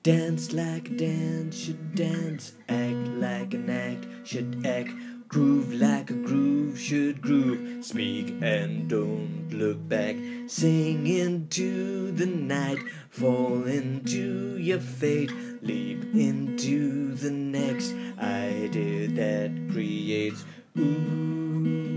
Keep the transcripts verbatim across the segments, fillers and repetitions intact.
Dance like a dance should dance, act like an act should act, groove like a groove should groove, speak and don't look back, sing into the night, fall into your fate, leap into the next idea that creates ooh.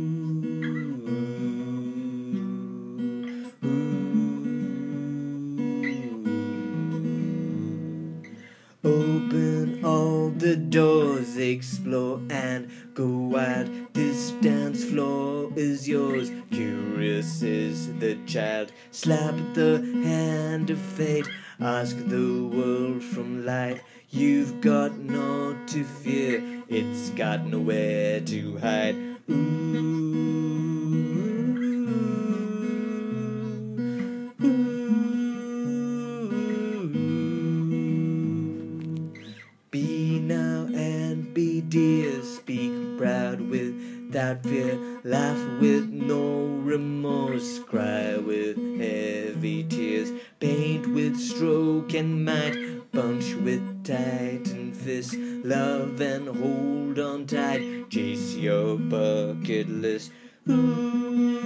Open all the doors, explore and go wild. This dance floor is yours. Curious is the child. Slap the hand of fate. Ask the world from life. You've got naught to fear. It's got nowhere to hide. Ooh. Be now and be dear, speak proud without fear, laugh with no remorse, cry with heavy tears, paint with stroke and might, punch with tightened fist, love and hold on tight, chase your bucket list. Ooh.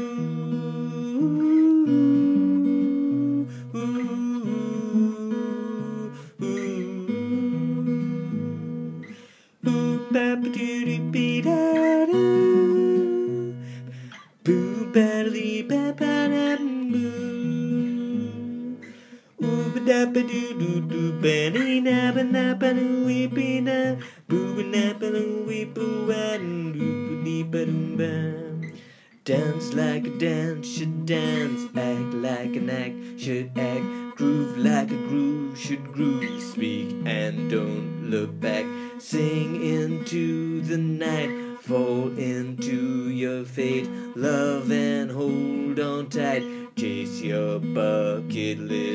Boom ba ba doo doo be da doo. Boom ba dee ba ba da boo. Ooh ba da ba doo doo doo ba dee na ba na ba doo wee be na. Boo ba na ba doo wee boo ba doo dee ba doo ba. Dance like a dance should dance, act like an act should act, groove like a groove should groove, speak and don't look back, sing into the night, fall into your fate, love and hold on tight, chase your bucket list.